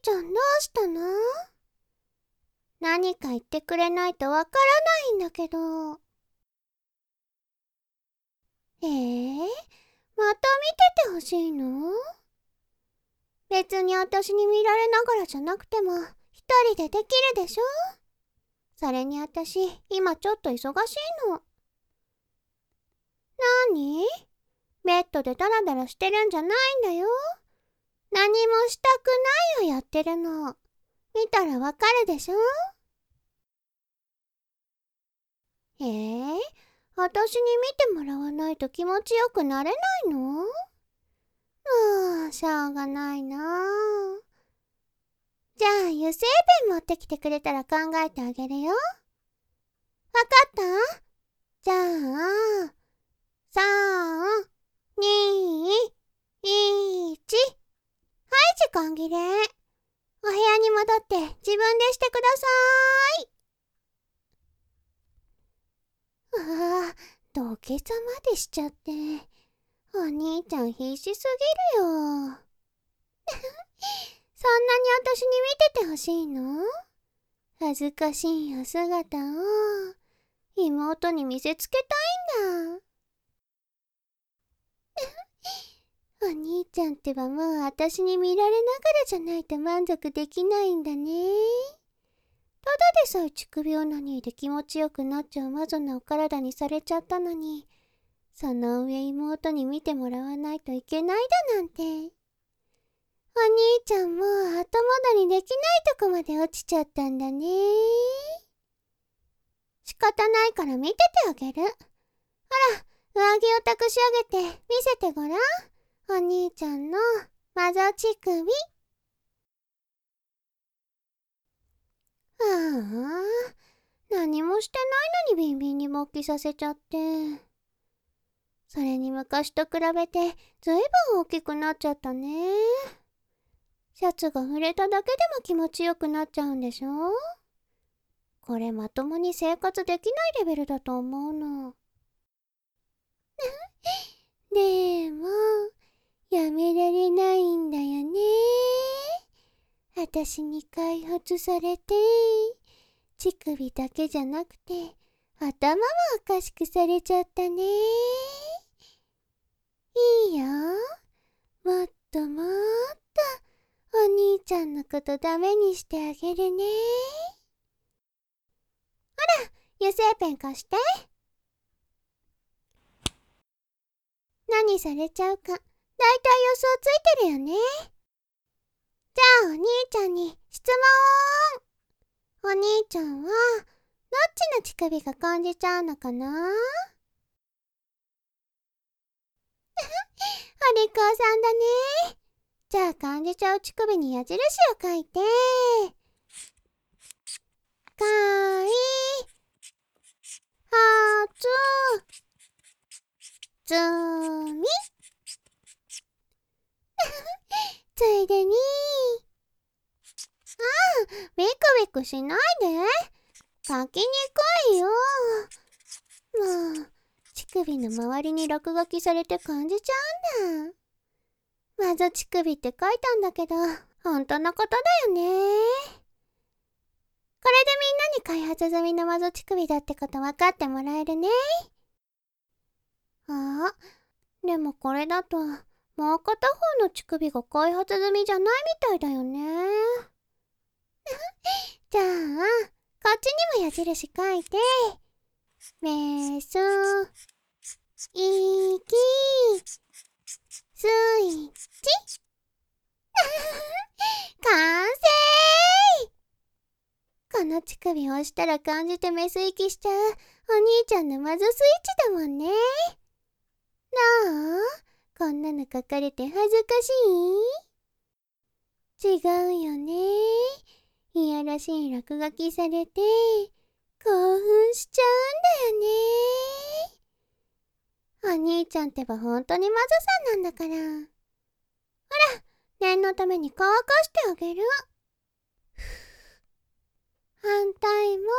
ちゃんどうしたの？何か言ってくれないとわからないんだけど。また見ててほしいの？別に私に見られながらじゃなくても一人でできるでしょ？それに私今ちょっと忙しいの。何？ベッドでダラダラしてるんじゃないんだよ。何もしたくないをやってるの。見たらわかるでしょ？私に見てもらわないと気持ちよくなれないの？しょうがないなあ。じゃあ油性ペン持ってきてくれたら考えてあげるよ。わかった？じゃあ3、2、1。はい時間切れ。お部屋に戻って自分でしてください。土下座までしちゃって。お兄ちゃん必死すぎるよ。そんなに私に見ててほしいの？恥ずかしいお姿を妹に見せつけたいんだ。お兄ちゃんってばもう私に見られながらじゃないと満足できないんだね。ただでさえ乳首オナニーで気持ちよくなっちゃうマゾなお体にされちゃったのに、その上妹に見てもらわないといけないだなんて。お兄ちゃんも後戻りできないとこまで落ちちゃったんだね。仕方ないから見ててあげる。ほら、上着を託し上げて見せてごらん。お兄ちゃんのマゾ乳首。何もしてないのにビンビンに勃起させちゃって。それに昔と比べてずいぶん大きくなっちゃったね。シャツが触れただけでも気持ちよくなっちゃうんでしょ？これまともに生活できないレベルだと思うの。でもやめられないんだよね。私に開発されて乳首だけじゃなくて頭もおかしくされちゃったね。いいよ。もっともっとお兄ちゃんのことダメにしてあげるね。ほら、油性ペン貸して。何されちゃうかだいたい予想ついてるよね。じゃあお兄ちゃんに質問。お兄ちゃんはどっちの乳首が感じちゃうのかな？お利口さんだね。じゃあ感じちゃう乳首に矢印を書いて、かい、はつみ。ついでに、ビクビクしないで。書きにくいよ。もう、乳首の周りに落書きされて感じちゃうんだ。まず乳首って書いたんだけど、本当のことだよね。これでみんなに開発済みのマゾ乳首だってこと分かってもらえるね。でもこれだと、もう片方の乳首が開発済みじゃないみたいだよね。じゃあ、こっちにも矢印書いて、メス、イキ、スイッチ。完成！この乳首を押したら感じてメス息しちゃうお兄ちゃんのマゾスイッチだもんね。どう？こんなの書かれて恥ずかしい？違うよね。いやらしい落書きされて興奮しちゃうんだよね。お兄ちゃんってば本当にマゾさんなんだから。ほら、念のために乾かしてあげる。反対も。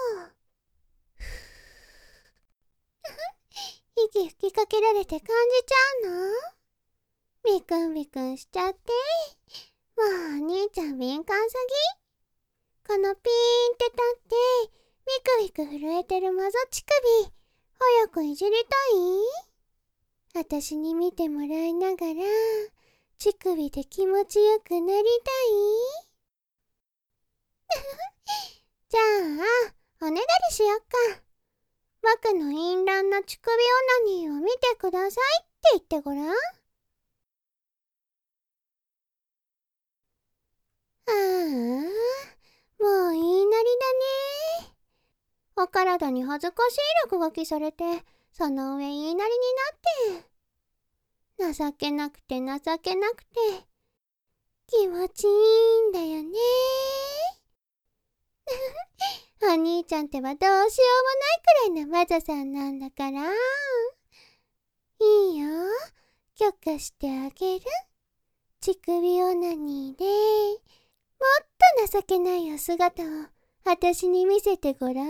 息吹きかけられて感じちゃうの？ビクンビクンしちゃってもうお兄ちゃん敏感すぎ。このピーンって立ってビクビク震えてるマゾ乳首早くいじりたい？私に見てもらいながら乳首で気持ちよくなりたい？じゃあおねだりしよっか。僕の淫乱な乳首オナニーを見てくださいって言ってごらん。ああ、もう言いなりだね。お体に恥ずかしい落書きされて、その上言いなりになって。情けなくて情けなくて、気持ちいいんだよね。お兄ちゃんってはどうしようもないくらいの魔女さんなんだから。いいよ、許可してあげる。乳首オナニーで、もっと情けないお姿を私に見せてごらん。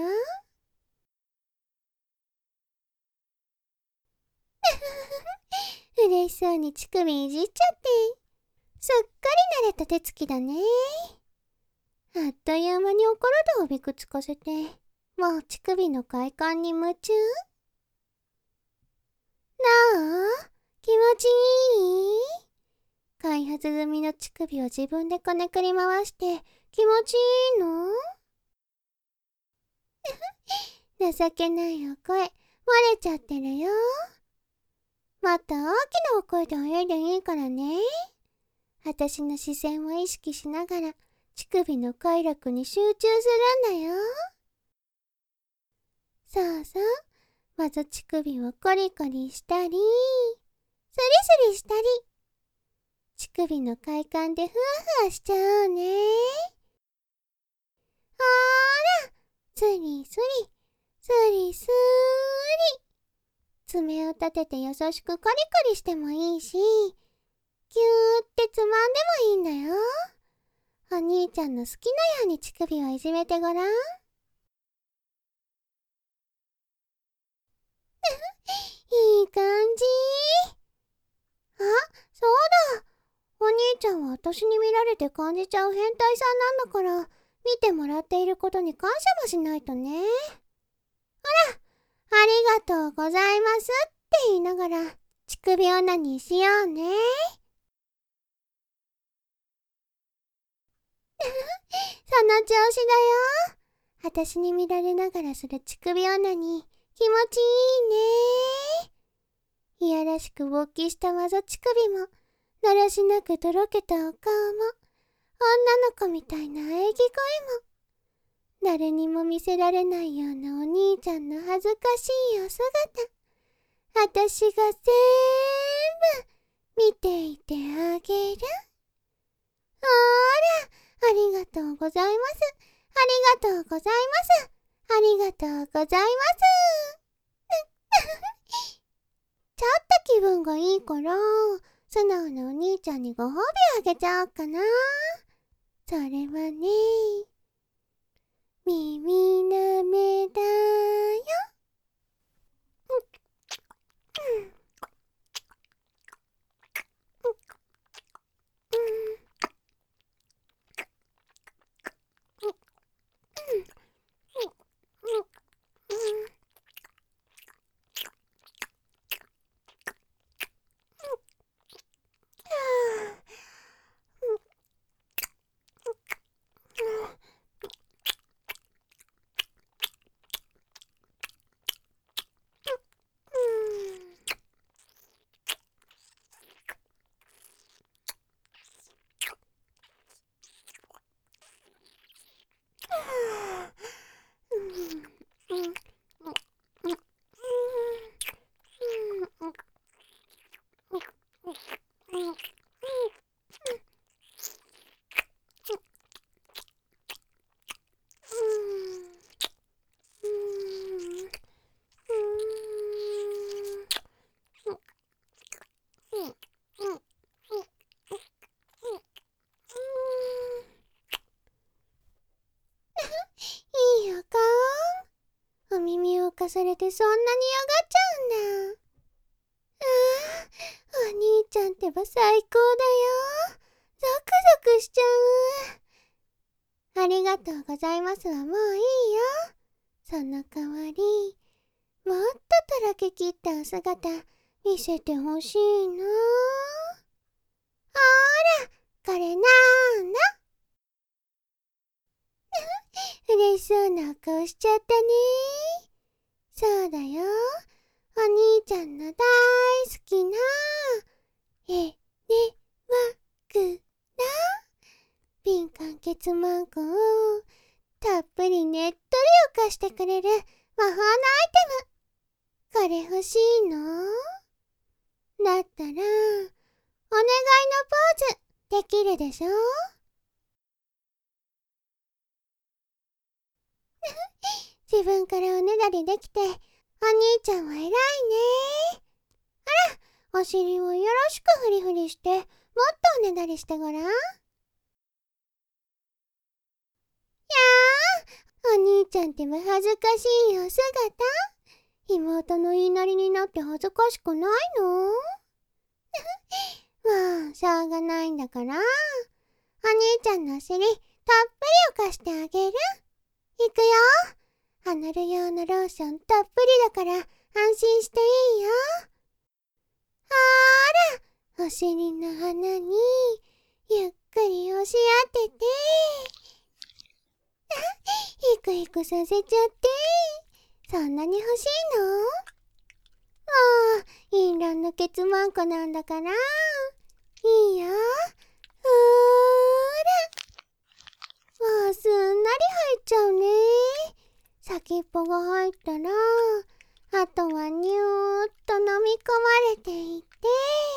嬉しそうに乳首いじっちゃって、すっかり慣れた手つきだね。あっという間にお体をびくつかせて、もう乳首の快感に夢中。なあ、気持ちいい？開発済みの乳首を自分でこねくり回して気持ちいいの？情けないお声漏れちゃってるよ。もっと大きなお声で泳いでいいからね。私の視線を意識しながら乳首の快楽に集中するんだよ。そうそう、まず乳首をコリコリしたり、スリスリしたり、乳首の快感でふわふわしちゃうね。ほーら、スリスリ、スリスーリ。爪を立てて優しくコリコリしてもいいし、ギューってつまんでもいいんだよ。お兄ちゃんの好きなように乳首をいじめてごらん。いい感じ。あ、そうだ。お兄ちゃんは私に見られて感じちゃう変態さんなんだから、見てもらっていることに感謝もしないとね。ほら、ありがとうございますって言いながら、乳首オナニーしようね。その調子だよ。私に見られながらする乳首オナニー、気持ちいいね。いやらしく勃起した技乳首も、だらしなくとろけたお顔も、女の子みたいな喘ぎ声も、誰にも見せられないようなお兄ちゃんの恥ずかしいお姿、私が全部見ていてあげる。ほーら、ありがとうございます。ありがとうございます。ありがとうございます。ちょっと気分がいいから、素直なお兄ちゃんにご褒美あげちゃおうかな。それはね、耳の目だよ。いいお顔。お耳をかされてそんなに上がっちゃうんだ。ああ、お兄ちゃんってば最高だよ。ゾクゾクとうございますはもういいよ。その代わり、もっととろけきったお姿見せてほしいな。ほら、これなんだ？嬉しそうなお顔しちゃったね。そうだよ。お兄ちゃんの大好きなえねわくらピンカンケツマンコをたっぷりねっとり浮かしてくれる魔法のアイテム。これ欲しいの？だったらお願いのポーズできるでしょ？自分からおねだりできてお兄ちゃんは偉いね。お尻をよろしくフリフリしてもっとおねだりしてごらん。やー、お兄ちゃんってば恥ずかしいお姿。妹の言いなりになって恥ずかしくないの？まあしょうがないんだから、お兄ちゃんのお尻たっぷり浮かしてあげる。いくよ。離る用のローションたっぷりだから安心していいよ。ほら、お尻の穴にゆっくり押し当てて、ヒクヒクさせちゃって。そんなに欲しいの？もう、インランのケツマンコなんだから。いいよ。ほーら。もうすんなり入っちゃうね。先っぽが入ったら、あとはニューっと飲み込まれていって、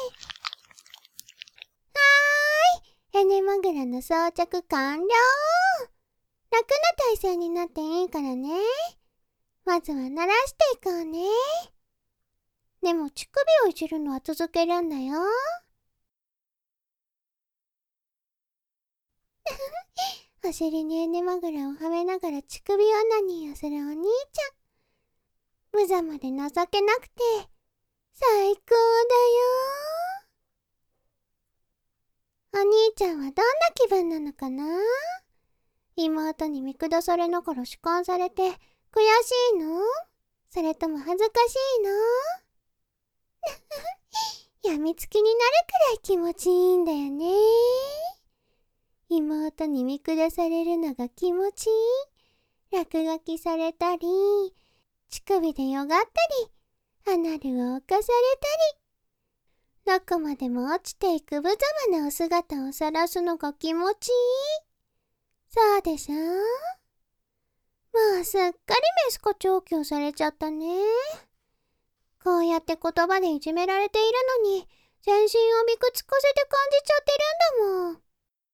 エネマグラの装着完了。楽な体勢になっていいからね。まずは慣らしていこうね。でも乳首をいじるのは続けるんだよ。お尻にエネマグラをはめながら乳首オナニーをするお兄ちゃん。無様で情けなくて最高だよ。お兄ちゃんはどんな気分なのかな？妹に見下されながら弛緩されて悔しいの？それとも恥ずかしいの？やみつきになるくらい気持ちいいんだよね。妹に見下されるのが気持ちいい。落書きされたり、乳首でよがったり、アナルを犯されたり、どこまでも落ちていく無様なお姿を晒すのが気持ちいい。そうでしょ？もうすっかりメスコ調教されちゃったね。こうやって言葉でいじめられているのに、全身をびくつかせて感じちゃってるんだもん。ほ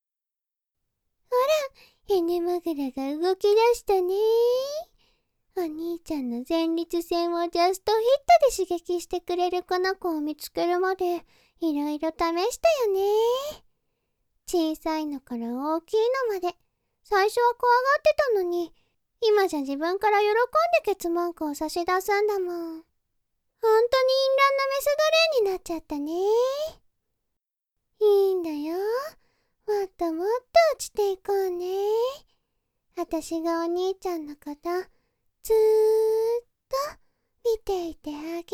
ら、エネマグラが動き出したね。お兄ちゃんの前立腺をジャストヒットで刺激してくれるこの子を見つけるまでいろいろ試したよね。小さいのから大きいのまで最初は怖がってたのに、今じゃ自分から喜んでケツマンコを差し出すんだもん。ほんとにインランのメス奴隷になっちゃったね。いいんだよ。もっともっと落ちていこうね。私がお兄ちゃんのことずーっと見ていてあげる。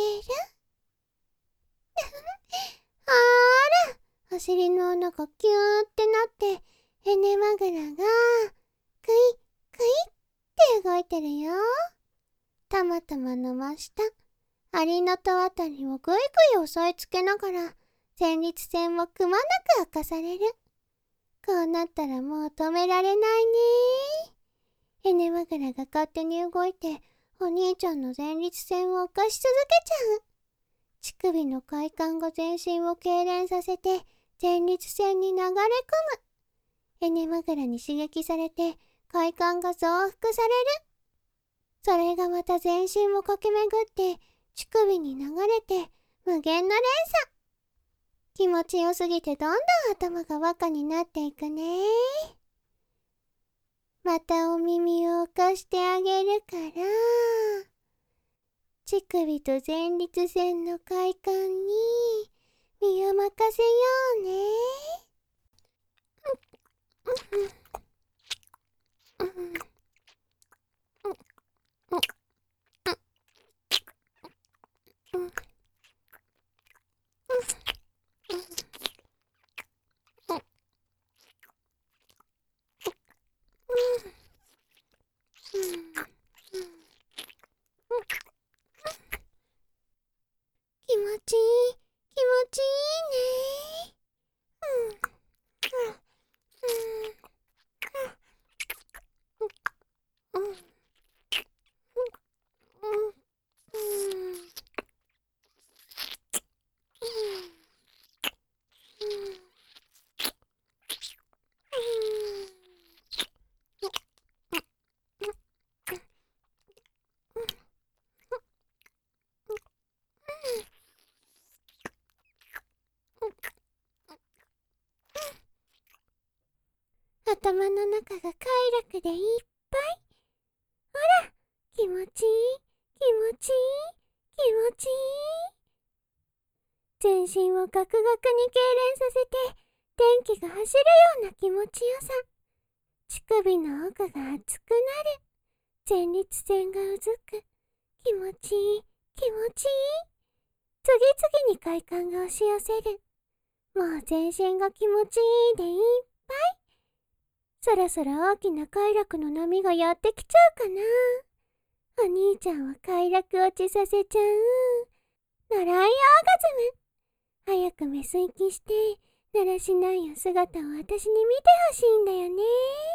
ほーら、お尻の穴がキューってなってエネマグラがクイクイって動いてるよ。たまたまの真下、アリの戸あたりをぐいぐい押さえつけながら前立腺をくまなく明かされる。こうなったらもう止められないね。エネマグラが勝手に動いてお兄ちゃんの前立腺を犯し続けちゃう。乳首の快感が全身を痙攣させて前立腺に流れ込む。エネマグラに刺激されて快感が増幅される。それがまた全身を駆け巡って乳首に流れて無限の連鎖。気持ちよすぎてどんどん頭がバカになっていくね。またお耳を浮かしてあげるから、乳首と前立腺の快感に身を任せようね。 頭の中が快楽でいっぱい。ほら、気持ちいい、気持ちいい、気持ちいい。全身をガクガクに痙攣させて、電気が走るような気持ちよさ。乳首の奥が熱くなる。前立腺がうずく。気持ちいい、気持ちいい。次々に快感が押し寄せる。もう全身が気持ちいいでいっぱい。そろそろ大きな快楽の波がやってきちゃうかな。お兄ちゃんは快楽落ちさせちゃう。ノライオーガズム。早くメス息して、だらしないお姿を私に見てほしいんだよね。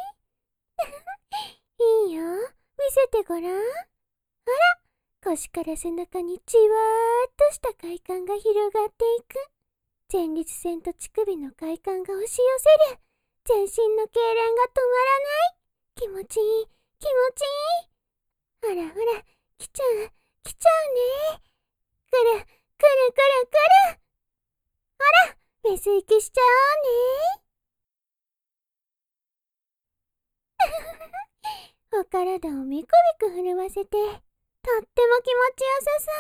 いいよ、見せてごらん。ほら、腰から背中にじわーっとした快感が広がっていく。前立腺と乳首の快感が押し寄せる。全身の痙攣が止まらない。気持ちいい、気持ちいい。ほらほら、来ちゃう、来ちゃうね。くる、くるくるくる。ほら、メス息しちゃおうね。お体をビクビク震わせて、とっても気持ちよさそう。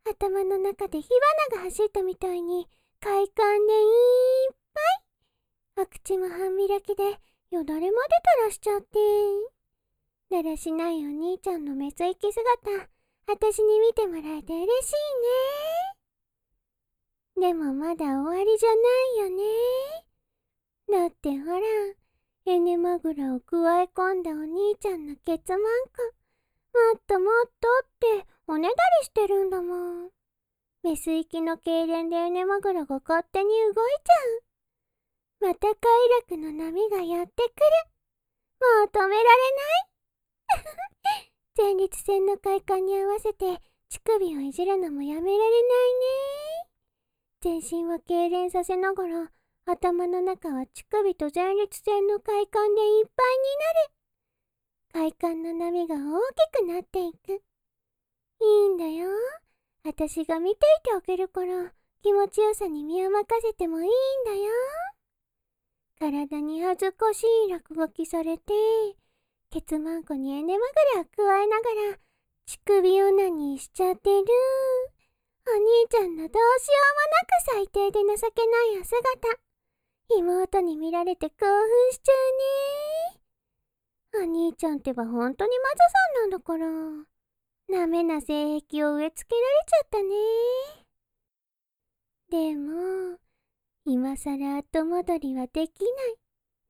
頭の中で火花が走ったみたいに快感でいっぱい。お口も半開きでよだれまで垂らしちゃって。だらしないお兄ちゃんのメス息姿、私に見てもらえて嬉しいね。でもまだ終わりじゃないよね。だってほら、エネマグラをくわえ込んだお兄ちゃんのケツマンコ、もっともっとっておねだりしてるんだもん。メス息の痙攣でエネマグラが勝手に動いちゃう。また快楽の波がやってくる。もう止められない。前立腺の快感に合わせて乳首をいじるのもやめられないね。全身を痙攣させながら頭の中は乳首と前立腺の快感でいっぱいになる。快感の波が大きくなっていく。いいんだよ。私が見ていてあげるから気持ちよさに身を任せてもいいんだよ。体に恥ずかしい落書きされて、ケツマンコにエネマグラを加えながら乳首オナニーしちゃってる。お兄ちゃんのどうしようもなく最低で情けないお姿。妹に見られて興奮しちゃうね。お兄ちゃんってば本当にマゾさんなんだから。ダメな性癖を植え付けられちゃったね。でも、今さら後戻りはできない。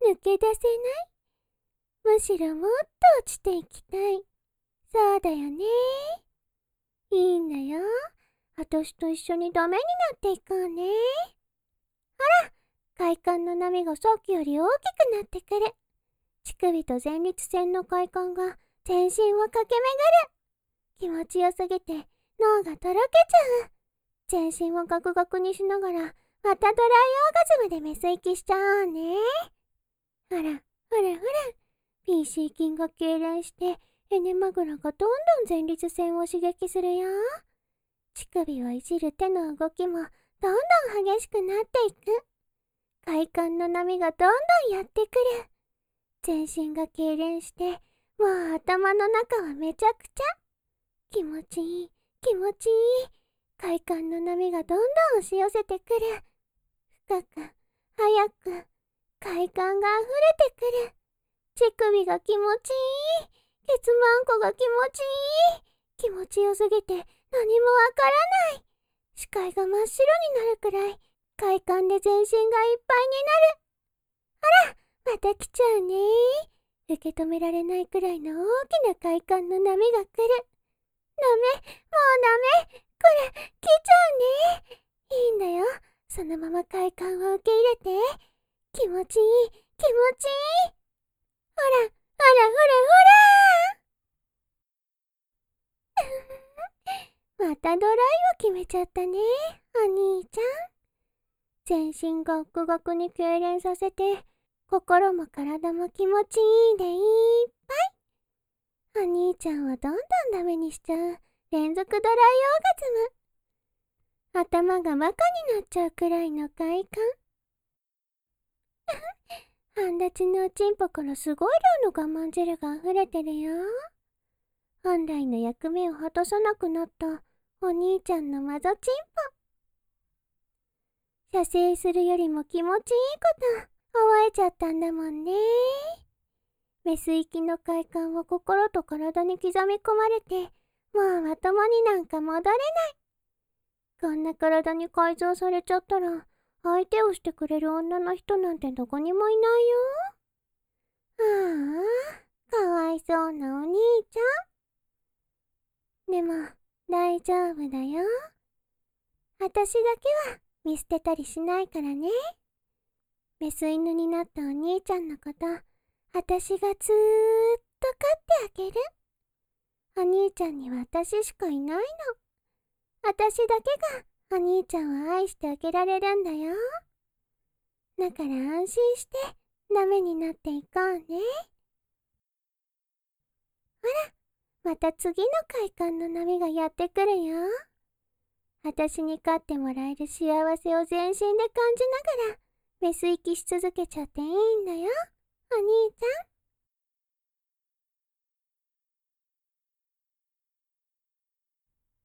抜け出せない。むしろもっと落ちていきたい。そうだよね。いいんだよ。私と一緒にダメになっていこうね。ほら、快感の波がさっきより大きくなってくる。乳首と前立腺の快感が全身を駆け巡る。気持ちよすぎて脳がとろけちゃう。全身をガクガクにしながらまたドライオーガズムでメス息しちゃおうね。ほら、ほらほら。PC 筋が痙攣してエネマグラがどんどん前立腺を刺激するよ。乳首をいじる手の動きもどんどん激しくなっていく。快感の波がどんどんやってくる。全身が痙攣してもう頭の中はめちゃくちゃ。気持ちいい、気持ちいい。快感の波がどんどん押し寄せてくる。深く、早く、快感が溢れてくる。乳首が気持ちいい。ケツマンコが気持ちいい。気持ちよすぎて何もわからない。視界が真っ白になるくらい快感で全身がいっぱいになる。あら、また来ちゃうね。受け止められないくらいの大きな快感の波が来る。ダメ、もうダメ。これ、来ちゃうね。いいんだよ。そのまま快感を受け入れて。気持ちいい、気持ちいい。ほら、ほらほらほら。またドライを決めちゃったね、お兄ちゃん。全身ガックガクに痙攣させて、心も体も気持ちいいでいっぱい。お兄ちゃんをどんどんダメにしちゃう連続ドライオーガズム。頭がバカになっちゃうくらいの快感。ほさんたちのおちんぽからすごい量の我慢汁が溢れてるよ。本来の役目を果たさなくなったお兄ちゃんのマゾチンポ。射精するよりも気持ちいいこと覚えちゃったんだもんね。メス行きの快感を心と体に刻み込まれて、もうまともになんか戻れない。こんな体に改造されちゃったら、相手をしてくれる女の人なんてどこにもいないよ。ああ、かわいそうなお兄ちゃん。でも、大丈夫だよ。私だけは見捨てたりしないからね。メス犬になったお兄ちゃんのこと、私がずーっと飼ってあげる。お兄ちゃんには私しかいないの。私だけがお兄ちゃんを愛してあげられるんだよ。だから安心してダメになっていこうね。ほら、また次の快感の波がやってくるよ。私に飼ってもらえる幸せを全身で感じながらメス息し続けちゃっていいんだよ、お兄ちゃん。